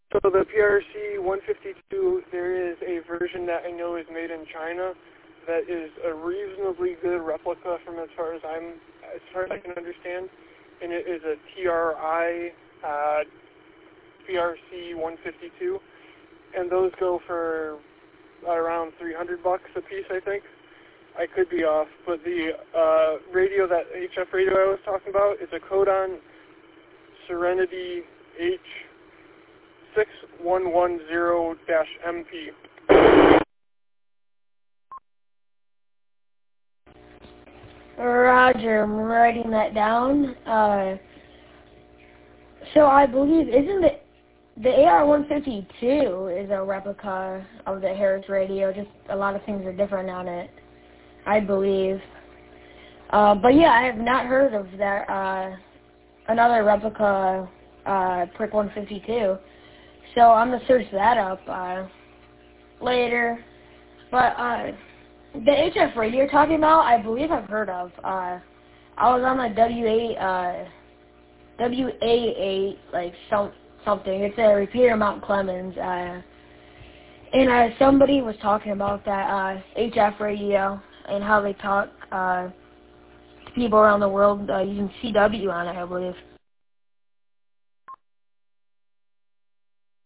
So the PRC 152, there is a version that I know is made in China that is a reasonably good replica from as far as I can understand, and it is a TRI PRC 152, and those go for around $300 a piece, I think. I could be off, but the radio, that HF radio I was talking about, is a Codon Serenity H6110-MP. Roger, I'm writing that down. So I believe, isn't the AR-152 is a replica of the Harris radio, just a lot of things are different on it, I believe. But yeah, I have not heard of that, another replica, Prick 152. So I'm going to search that up, later. But, the HF radio you're talking about, I believe I've heard of. I was on the WA8, like something. It's a repeater Mount Clemens, and somebody was talking about that HF radio and how they talk to people around the world using CW on it, I believe.